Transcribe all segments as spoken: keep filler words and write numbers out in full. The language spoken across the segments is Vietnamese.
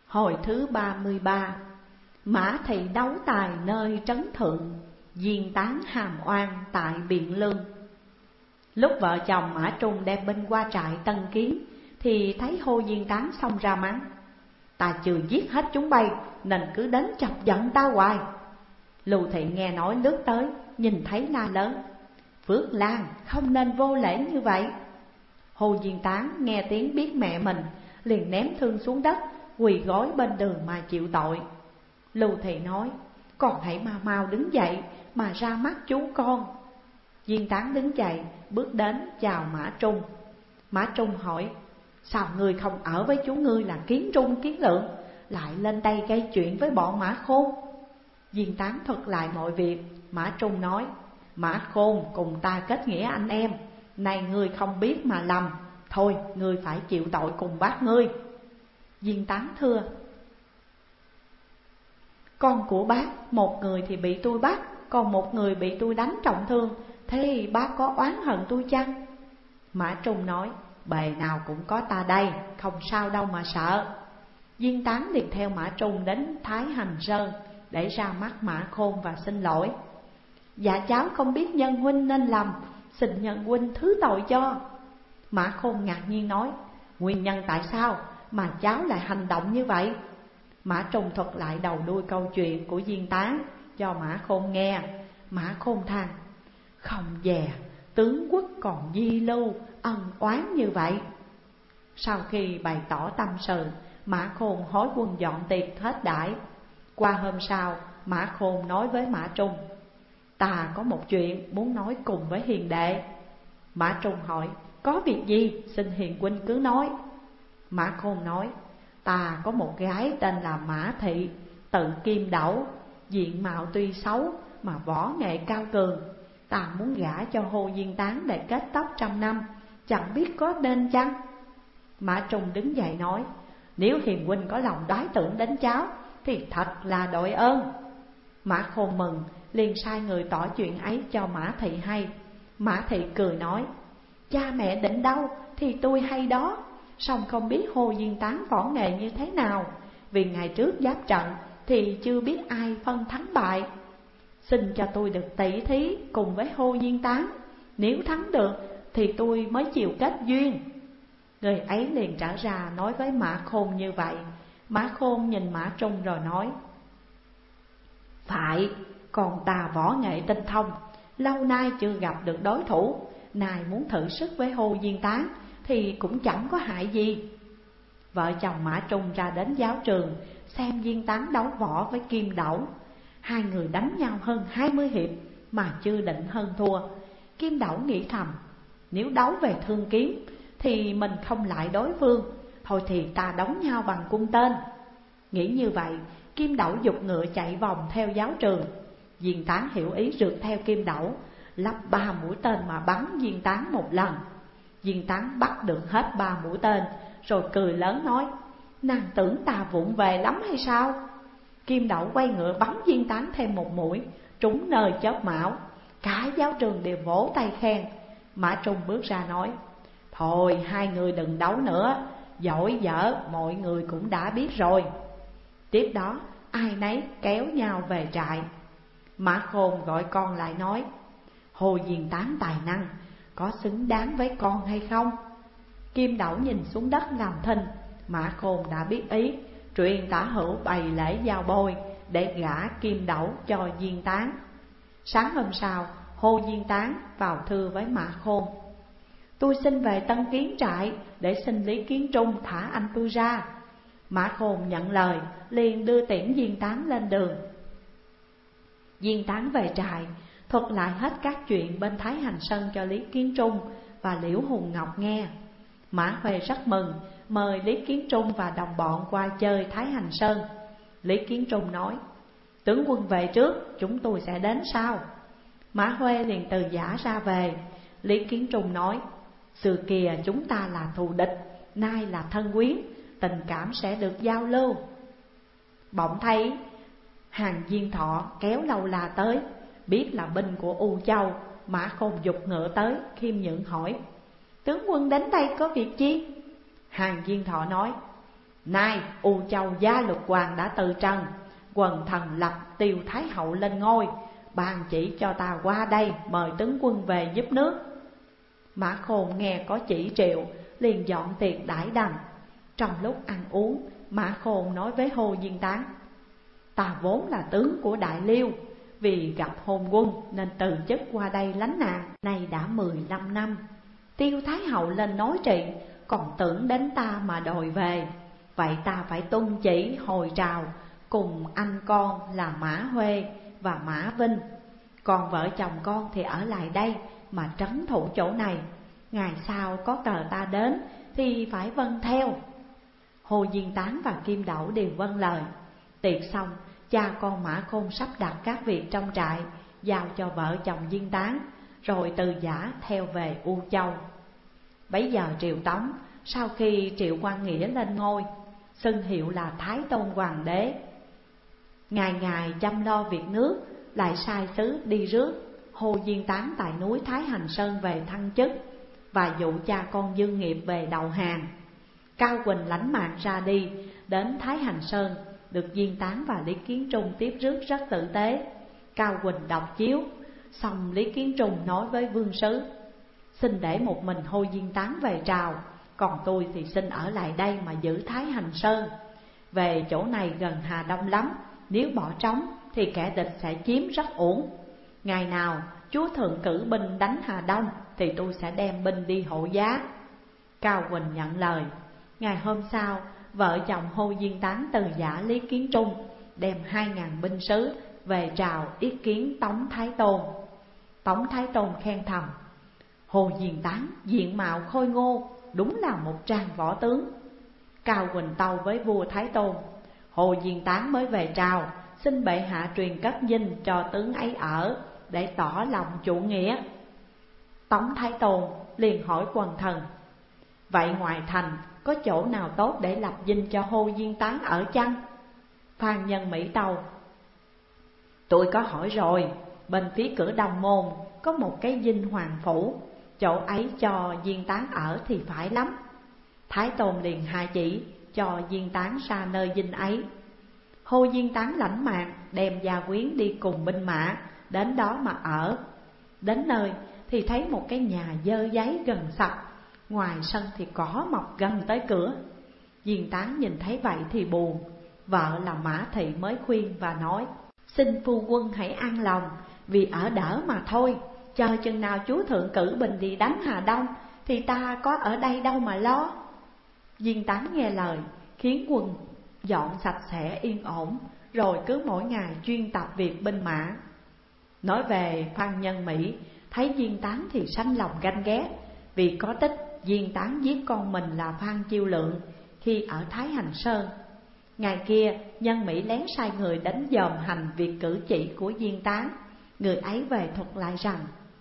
Hồi thứ ba mươi ba. Mã thị đấu tài nơi trấn thượng, diên tán hàm oan tại Biện Lương. Lúc vợ chồng Mã Trung đem binh qua trại Tân Kiến thì thấy Hồ Diên Tán xông ra mắng: ta chưa giết hết chúng bay nên cứ đến chọc giận ta hoài. Lưu Thị nghe nói lướt tới, nhìn thấy la lớn: Phước Lan không nên vô lễ như vậy. Hồ Diên Tán nghe tiếng biết mẹ mình, liền ném thương xuống đất, quỳ gối bên đường mà chịu tội. Lưu Thị nói: con hãy mau mau đứng dậy mà ra mắt chú con. Diên Tán đứng dậy bước đến chào Mã Trung. Mã Trung hỏi: sao ngươi không ở với chú ngươi là Kiến Trung Kiến Lượng, lại lên đây gây chuyện với bọn Mã Khôn? Diên Tán thuật lại mọi việc. Mã Trung nói: Mã Khôn cùng ta kết nghĩa anh em, này ngươi không biết mà lầm, thôi ngươi phải chịu tội cùng bác ngươi. Diên Tán thưa: con của bác, một người thì bị tôi bắt, còn một người bị tôi đánh trọng thương, thế bác có oán hận tôi chăng? Mã Trung nói: bề nào cũng có ta đây, không sao đâu mà sợ. Diên Tán liền theo Mã Trung đến Thái Hành Sơn để ra mắt Mã Khôn và xin lỗi. Dạ cháu không biết nhân huynh nên làm, xin nhân huynh thứ tội cho. Mã Khôn ngạc nhiên nói: nguyên nhân tại sao mà cháu lại hành động như vậy? Mã Trung thuật lại đầu đuôi câu chuyện của Diên Tán cho Mã Khôn nghe. Mã Khôn than: không dè, tướng quốc còn di lưu, ân oán như vậy. Sau khi bày tỏ tâm sự, Mã Khôn hối quân dọn tiệc hết đãi. Qua hôm sau, Mã Khôn nói với Mã Trung: ta có một chuyện muốn nói cùng với hiền đệ. Mã Trung hỏi: có việc gì, xin hiền huynh cứ nói. Mã Khôn nói: ta có một gái tên là Mã Thị, tự Kim Đẩu, diện mạo tuy xấu mà võ nghệ cao cường. Ta muốn gả cho Hồ Diên Tán để kết tóc trăm năm, chẳng biết có nên chăng? Mã Trung đứng dậy nói: nếu hiền huynh có lòng đoái tưởng đến cháu thì thật là đội ơn. Mã Khôn mừng, liền sai người tỏ chuyện ấy cho Mã Thị hay. Mã Thị cười nói: cha mẹ định đâu thì tôi hay đó, song không biết Hồ Diên Tán võ nghệ như thế nào, vì ngày trước giáp trận thì chưa biết ai phân thắng bại. Xin cho tôi được tỷ thí cùng với Hồ Diên Tán, nếu thắng được thì tôi mới chịu kết duyên. Người ấy liền trở ra nói với Mã Khôn như vậy. Mã Khôn nhìn Mã Trung rồi nói: phải, còn ta võ nghệ tinh thông, lâu nay chưa gặp được đối thủ, nay muốn thử sức với Hồ Diên Tán thì cũng chẳng có hại gì. Vợ chồng Mã Trung ra đến giáo trường xem Diên Tán đấu võ với Kim Đẩu. Hai người đánh nhau hơn hai mươi hiệp mà chưa định hơn thua. Kim Đẩu nghĩ thầm: nếu đấu về thương kiếm thì mình không lại đối phương, thôi thì ta đấu nhau bằng cung tên. Nghĩ như vậy, Kim Đẩu giục ngựa chạy vòng theo giáo trường. Diên Tán hiểu ý rượt theo Kim Đẩu, lắp ba mũi tên mà bắn Diên Tán một lần. Diên Tán bắt được hết ba mũi tên, rồi cười lớn nói: nàng tưởng ta vụng về lắm hay sao? Kim Đẩu quay ngựa bắn Diên Tán thêm một mũi, trúng nơi chóp mão. Cả giáo trường đều vỗ tay khen. Mã Trung bước ra nói: thôi hai người đừng đấu nữa, giỏi dở mọi người cũng đã biết rồi. Tiếp đó ai nấy kéo nhau về trại. Mã Khôn gọi con lại nói: Hồ Diên Tán tài năng, có xứng đáng với con hay không? Kim Đẩu nhìn xuống đất làm thinh. Mã Khôn đã biết ý, truyền tả hữu bày lễ giao bôi để gả Kim Đẩu cho Diên Tán. Sáng hôm sau, Hồ Diên Tán vào thưa với Mã Khôn: tôi xin về Tân Kiến trại để xin Lý Kiến Trung thả anh tôi ra. Mã Khôn nhận lời, liền đưa tiễn Diên Tán lên đường. Diên Tán về trại, thuật lại hết các chuyện bên Thái Hành Sơn cho Lý Kiến Trung và Liễu Hùng Ngọc nghe. Mã Huệ rất mừng, mời Lý Kiến Trung và đồng bọn qua chơi Thái Hành Sơn. Lý Kiến Trung nói: tướng quân về trước, chúng tôi sẽ đến sau. Mã Huệ liền từ giã ra về. Lý Kiến Trung nói: xưa kia chúng ta là thù địch, nay là thân quyến, tình cảm sẽ được giao lưu. Bỗng thấy Hàng Diên Thọ kéo Lâu La tới, biết là binh của U Châu. Mã Khôn giục ngựa tới, khiêm nhượng hỏi: tướng quân đến đây có việc chi? Hàng Diên Thọ nói: Nay U Châu Gia Luật Hoàng đã từ trần, quần thần lập Tiêu Thái Hậu lên ngôi, ban chỉ cho ta qua đây mời tướng quân về giúp nước. Mã Khôn nghe có chỉ triệu, liền dọn tiệc đãi đằng. Trong lúc ăn uống, Mã Khôn nói với Hồ Diên Tán: Ta vốn là tướng của Đại Liêu, vì gặp hôn quân nên từ chức qua đây lánh nạn. Nay đã mười lăm năm, Tiêu Thái Hậu lên nói trị, còn tưởng đến ta mà đòi về. Vậy ta phải tuân chỉ hồi trào cùng anh con là Mã Huê và Mã Vinh. Còn vợ chồng con thì ở lại đây mà trấn thủ chỗ này. Ngày sau có cờ ta đến thì phải vâng theo. Hồ Diên Tán và Kim Đậu đều vâng lời. Tiệc xong, cha con Mã Khôn sắp đặt các việc trong trại, giao cho vợ chồng Diên Tán, rồi từ giã theo về U Châu. Bấy giờ Triệu Tống, sau khi Triệu Quang Nghĩa lên ngôi, xưng hiệu là Thái Tôn Hoàng đế. Ngày ngày chăm lo việc nước, lại sai sứ đi rước Hồ Diên Tán tại núi Thái Hành Sơn về thăng chức, và dụ cha con Dương Nghiệp về đầu hàng. Cao Quỳnh lãnh mạng ra đi, đến Thái Hành Sơn, được Diên Tán và Lý Kiến Trung tiếp rước rất tử tế. Cao Quỳnh đọc chiếu, xong Lý Kiến Trung nói với vương sứ: Xin để một mình Hồ Diên Tán về trào, còn tôi thì xin ở lại đây mà giữ Thái Hành Sơn. Về chỗ này gần Hà Đông lắm, nếu bỏ trống thì kẻ địch sẽ chiếm rất uổng. Ngày nào chúa thượng cử binh đánh Hà Đông thì tôi sẽ đem binh đi hộ giá. Cao Quỳnh nhận lời. Ngày hôm sau, vợ chồng Hồ Diên Tán từ giã Lý Kiến Trung đem hai ngàn binh sứ về trào yết kiến Tống Thái Tôn. Tống Thái Tôn khen thầm: Hồ Diên Tán diện mạo khôi ngô, đúng là một trang võ tướng. Cao Quỳnh tâu với vua Thái Tôn: Hồ Diên Tán mới về trào, xin bệ hạ truyền cất dinh cho tướng ấy ở, để tỏ lòng chủ nghĩa. Tống Thái Tôn liền hỏi quần thần: Vậy ngoài thành có chỗ nào tốt để lập dinh cho Hồ Diên Tán ở chăng? Phan Nhân Mỹ tâu: Tôi có hỏi rồi, bên phía cửa Đông Môn có một cái dinh hoàng phủ, chỗ ấy cho Diên Tán ở thì phải lắm. Thái Tôn liền hạ chỉ cho Diên Tán ra nơi dinh ấy. Hồ Diên Tán lãnh mạng, đem gia quyến đi cùng binh mã đến đó mà ở. Đến nơi thì thấy một cái nhà dơ giấy gần sập, ngoài sân thì cỏ mọc gần tới cửa. Diên Tán nhìn thấy vậy thì buồn. Vợ là Mã Thị mới khuyên và nói: Xin phu quân hãy an lòng, vì ở đỡ mà thôi. Chờ chừng nào chúa thượng cử binh đi đánh Hà Đông thì ta có ở đây đâu mà lo. Diên Tán nghe lời, khiến quân dọn sạch sẽ yên ổn, rồi cứ mỗi ngày chuyên tập việc binh mã. Nói về Phan Nhân Mỹ, thấy Diên Tán thì sanh lòng ganh ghét, vì có tích Diên Tán giết con mình là Phan Chiêu Lượng khi ở Thái Hành Sơn. Ngày kia Nhân Mỹ lén sai người đến dòm hành việc cử chỉ của Diên Tán. Người ấy về thuật lại rằng: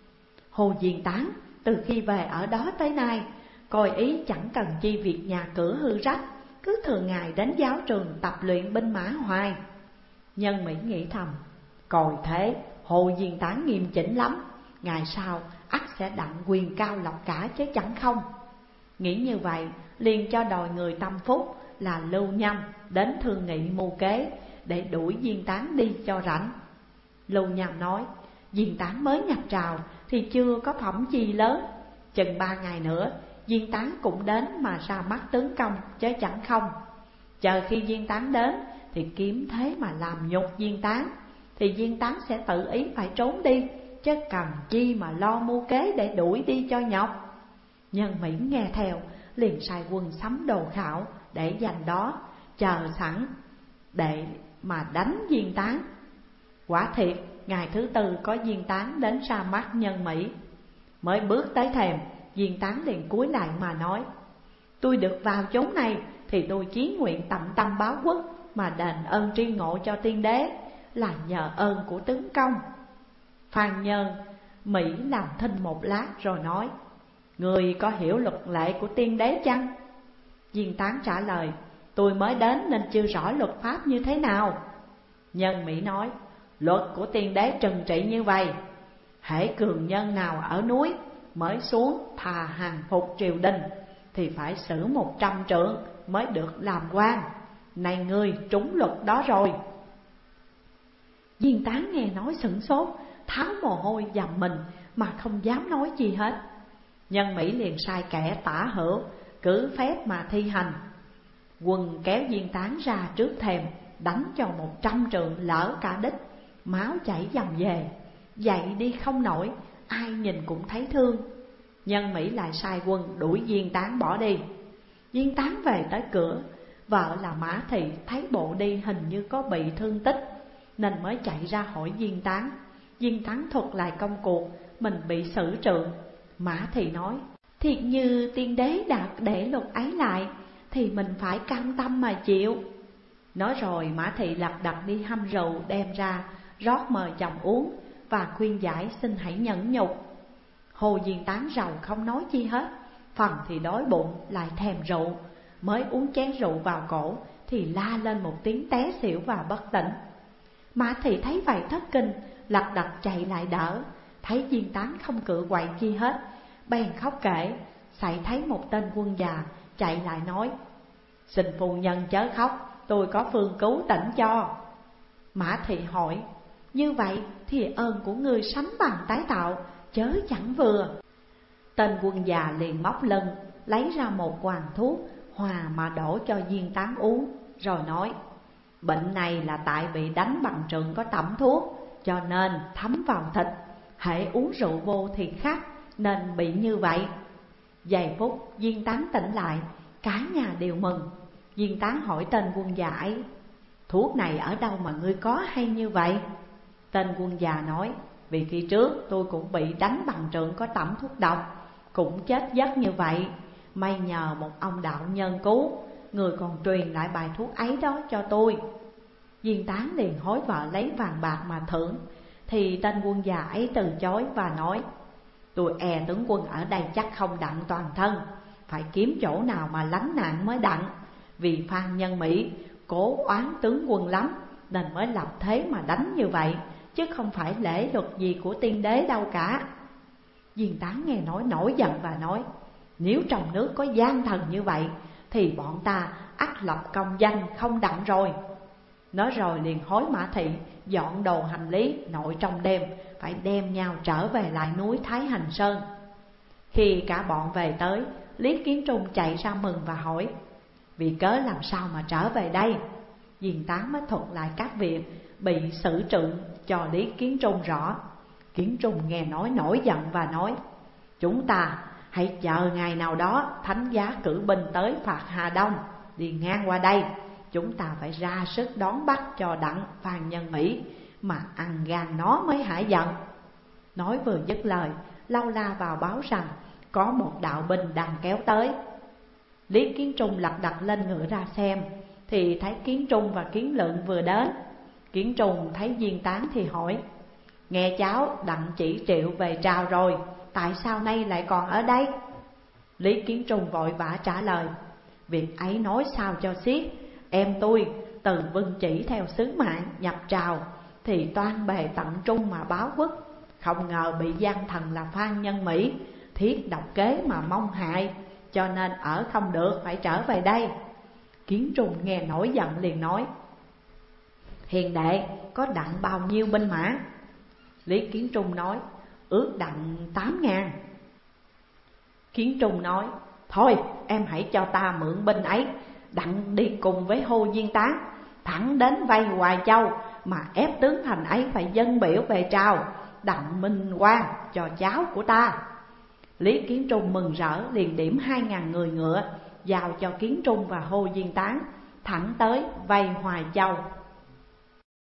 Hồ Diên Tán từ khi về ở đó tới nay, coi ý chẳng cần chi việc nhà cửa hư rách, cứ thường ngày đến giáo trường tập luyện binh mã hoài. Nhân Mỹ nghĩ thầm: Coi thế Hồ Diên Tán nghiêm chỉnh lắm, ngày sau ắt sẽ đặng quyền cao lộc cả chứ chẳng không. Nghĩ như vậy, liền cho đòi người tâm phúc là Lưu Nhâm đến thương nghị mưu kế, để đuổi Diên Tán đi cho rảnh. Lưu Nhâm nói: Diên Tán mới nhập trào thì chưa có phẩm chi lớn, chừng ba ngày nữa Diên Tán cũng đến mà ra mắt tướng công chứ chẳng không. Chờ khi Diên Tán đến thì kiếm thế mà làm nhục Diên Tán, thì Diên Tán sẽ tự ý phải trốn đi, chứ cần chi mà lo mưu kế để đuổi đi cho nhọc. Nhân Mỹ nghe theo, liền sai quân sắm đồ khảo để dành đó, chờ sẵn để mà đánh Diên Tán. Quả thiệt, ngày thứ tư có Diên Tán đến ra mắt Nhân Mỹ. Mới bước tới thềm, Diên Tán liền cúi lại mà nói: Tôi được vào chốn này thì tôi chí nguyện tận tâm báo quốc, mà đền ơn tri ngộ cho tiên đế, là nhờ ơn của tướng công. Phan Nhân Mỹ làm thinh một lát rồi nói: Người có hiểu luật lệ của tiên đế chăng? Diên Tán trả lời: Tôi mới đến nên chưa rõ luật pháp như thế nào. Nhân Mỹ nói: Luật của tiên đế trừng trị như vậy: hễ cường nhân nào ở núi mới xuống thà hàng phục triều đình, thì phải xử một trăm trượng mới được làm quan. Này ngươi trúng luật đó rồi. Viên Tán nghe nói sửng sốt, tháo mồ hôi dầm mình mà không dám nói gì hết. Nhân Mỹ liền sai kẻ tả hữu cứ phép mà thi hành. Quân kéo Viên Tán ra trước thềm, đánh cho một trăm trượng lỡ cả đích, máu chảy dầm về, dậy đi không nổi, ai nhìn cũng thấy thương. Nhân Mỹ lại sai quân đuổi Viên Tán bỏ đi. Viên Tán về tới cửa, vợ là Mã Thị thấy bộ đi hình như có bị thương tích, nên mới chạy ra hỏi Viên Tán. Viên Tán thuật lại công cuộc mình bị xử trượng. Mã Thị nói: thiệt như tiên đế đã để luật ấy lại thì mình phải cam tâm mà chịu. Nói rồi Mã Thị lật đật đi hâm rượu đem ra, rót mời chồng uống và khuyên giải xin hãy nhẫn nhục. Hồ Viên Tán rầu không nói chi hết, phần thì đói bụng lại thèm rượu, mới uống chén rượu vào cổ thì la lên một tiếng té xỉu và bất tỉnh. Mã Thị thấy vậy thất kinh, lật đật chạy lại đỡ, thấy Viên Tán không cự quậy chi hết, bèn khóc kể. Sậy thấy một tên quân già chạy lại nói: xin phu nhân chớ khóc, tôi có phương cứu tỉnh cho. Mã Thị hỏi: như vậy thì ơn của ngươi sánh bằng tái tạo, chớ chẳng vừa. Tên quân già liền móc lưng lấy ra một quàng thuốc hòa mà đổ cho Viên Tán uống, rồi nói: bệnh này là tại bị đánh bằng trượng có tẩm thuốc, cho nên thấm vào thịt, hễ uống rượu vô thì khắc, nên bị như vậy. Vài phút Viên Tán tỉnh lại, cả nhà đều mừng. Viên Tán hỏi tên quân già ấy: thuốc này ở đâu mà ngươi có hay như vậy? Tên quân già nói: vì khi trước tôi cũng bị đánh bằng trượng có tẩm thuốc độc, cũng chết giấc như vậy. May nhờ một ông đạo nhân cứu, người còn truyền lại bài thuốc ấy đó cho tôi. Viên Tán liền hối vợ lấy vàng bạc mà thưởng, thì tên quân già ấy từ chối và nói: tôi e tướng quân ở đây chắc không đặng toàn thân, phải kiếm chỗ nào mà lánh nạn mới đặng. Vì Phan Nhân Mỹ cố oán tướng quân lắm, nên mới lập thế mà đánh như vậy, chứ không phải lễ luật gì của tiên đế đâu cả. Viên Tán nghe nói nổi giận và nói: nếu trong nước có gian thần như vậy thì bọn ta ắt lập công danh không đặng rồi. Nói rồi liền hối Mã Thị dọn đồ hành lý, nội trong đêm phải đem nhau trở về lại núi Thái Hành Sơn. Khi cả bọn về tới, Lý Kiến Trung chạy ra mừng và hỏi: vì cớ làm sao mà trở về đây? Viên Tán mới thuật lại các việc bị xử trượng cho Lý Kiến Trung rõ. Kiến Trung nghe nói nổi giận và nói: chúng ta hãy chờ ngày nào đó thánh giá cử binh tới phạt Hà Đông, đi ngang qua đây, chúng ta phải ra sức đón bắt cho đặng Phan Nhân Mỹ, mà ăn gan nó mới hả giận. Nói vừa dứt lời, Lâu La vào báo rằng có một đạo binh đang kéo tới. Lý Kiến Trung lật đật lên ngựa ra xem, thì thấy Kiến Trung và Kiến Lượng vừa đến. Kiến Trung thấy Viên Tán thì hỏi: nghe cháu đặng chỉ triệu về trào rồi, tại sao nay lại còn ở đây? Lý Kiến Trung vội vã trả lời: việc ấy nói sao cho xiết, em tôi từ Vân Chỉ theo sứ mạng nhập trào, thì toan bề tận trung mà báo quốc. Không ngờ bị gian thần là Phan Nhân Mỹ thiết độc kế mà mong hại, cho nên ở không được phải trở về đây. Kiến Trung nghe nổi giận liền nói: hiền đệ có đặng bao nhiêu binh mã? Lý Kiến Trung nói: ước đặng tám ngàn. Kiến Trung nói: thôi em hãy cho ta mượn binh ấy, đặng đi cùng với Hồ Viên Tán thẳng đến vây Hoài Châu, mà ép tướng thành ấy phải dâng biểu về trào, đặng minh quan cho cháu của ta. Lý Kiến Trung mừng rỡ liền điểm hai ngàn người ngựa giao cho Kiến Trung và Hồ Viên Tán, thẳng tới vây Hoài Châu.